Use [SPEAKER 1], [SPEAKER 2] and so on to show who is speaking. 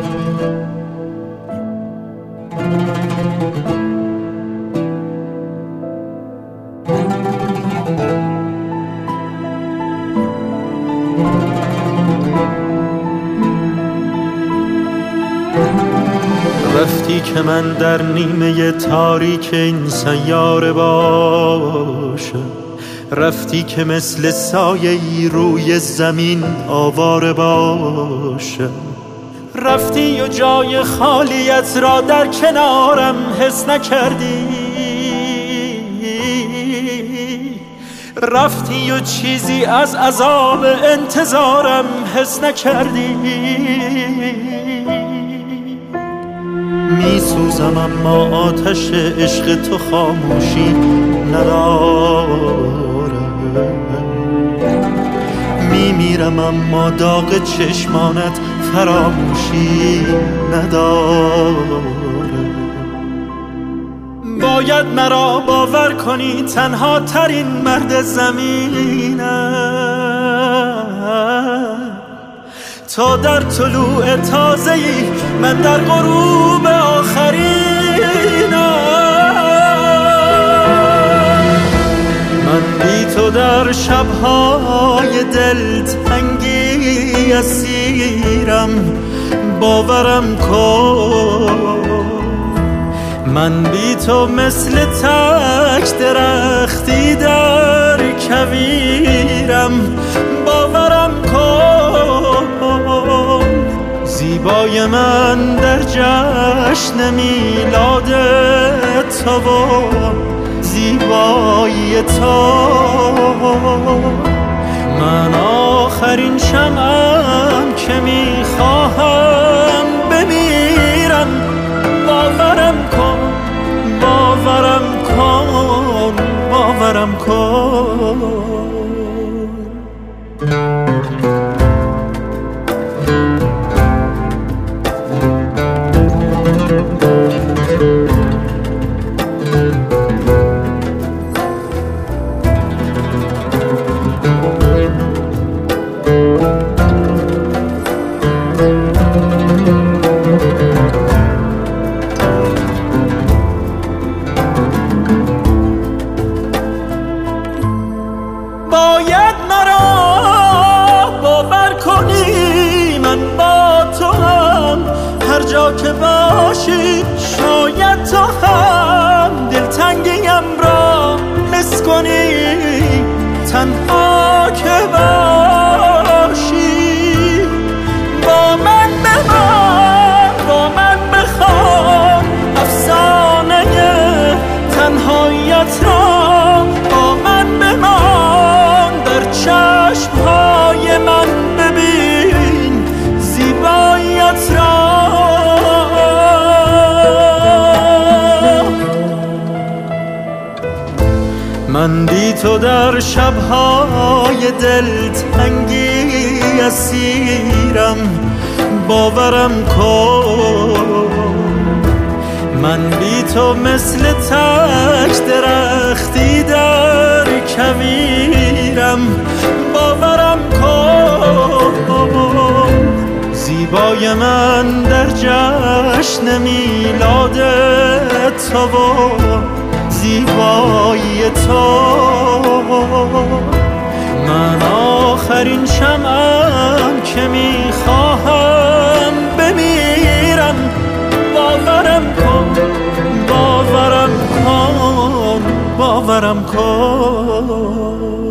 [SPEAKER 1] رفتی که من در نیمه تاریک این سیاره باشم، رفتی که مثل سایه‌ای روی زمین آواره باشم، رفتی و جای خالیت را در کنارم حس نکردی، رفتی و چیزی از عذاب انتظارم حس نکردی. می سوزم اما آتش عشق تو خاموشی نداره، می میرم اما داغ چشمانت فراموشی نداره. باید مرا باور کنی تنها ترین مرد زمینم، تا در طلوع تازه‌ای من در غروب آخرینم. من بی تو در شب‌های دلتنگی اسیرم، باورم کن. من بی تو مثل تک درختی در کویرم، باورم کن. زیبای من در جشن میلاد تو و زیبایی تو، من آخرین شمعم که میخواهم بمیرم. باورم کن، باورم کن، باورم کن. باید مرا باور کنی من با تو هم، هر جا که باشی شاید تو هم دلتنگیم را حس کنی، تنها که باشی با من بمان، با من بخوان افسانه تنهاییت را، با من بمان در چشمهای من ببین زیباییت را. من بی تو در شب‌های دلتنگی اسیرم، باورم کن. من بی تو مثل تک درختی در کویرم، باورم کن. زیبای من در جشن میلاد تو و زیبایی تو، من آخرین شمعم که میخواهم بمیرم. باورم کن، باورم کن، باورم کن.